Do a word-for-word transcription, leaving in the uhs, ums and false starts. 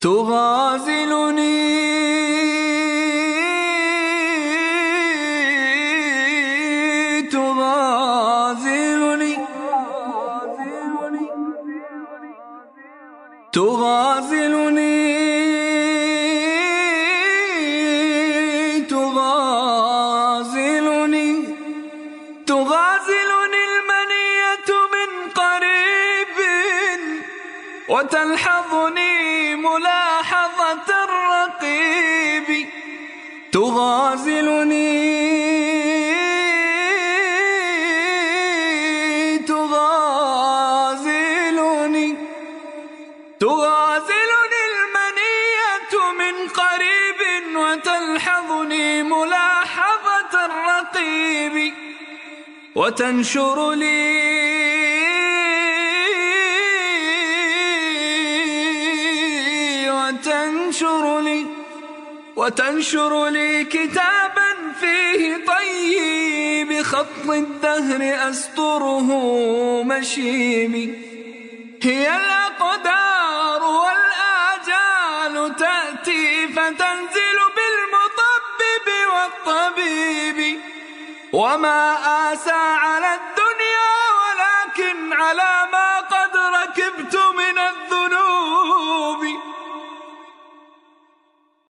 تغازلني تغازلني تغازلني تغازلني تغازلني المنية من قريب وتلحظني ملاحظة الرقيب. تغازلني تغازلني تغازلني المنية من قريب وتلحظني ملاحظة الرقيب. وتنشر لي وتنشر لي وتنشر لي كتابا فيه طيب خط الدهر أسطره مشيبي. هي الأقدار والآجال تأتي فتنزل بالمطبب والطبيب. وما آسى على الدنيا